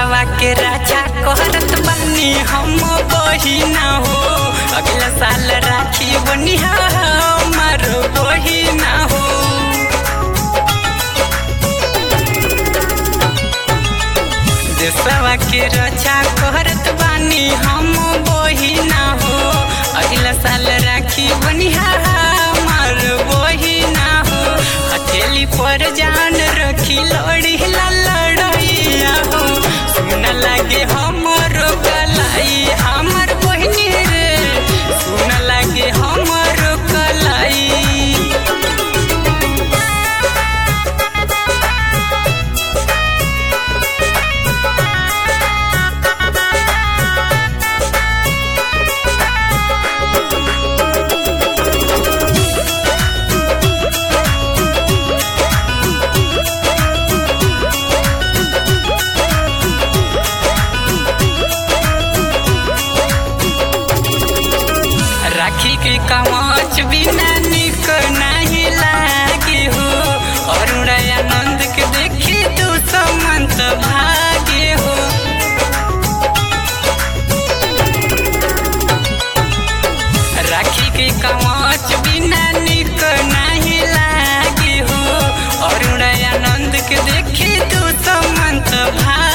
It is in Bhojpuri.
देशवा के राजा कहरत बनी हम बहिना हो। अगला साल राखी बनिहा हमार बहिना हो। देशवा के राजा कहरत बनी हम बहिना हो। अगला साल राखी बनिहा हमार बहिना हो। हथेली पर जान रखी लड़ी लड़ैया हो। सुन लागे हमरो कलाई हमर बहिनी रे, सुन लागे हमरो कलाई। राखी के कवच बिना निक नहीं लागे हो। अरुण आनंद के देखी तू समंत भागे हो। राखी के कवच बिना निक नहीं लागे हो। अरुण आनंद के देखी तू समंत भागे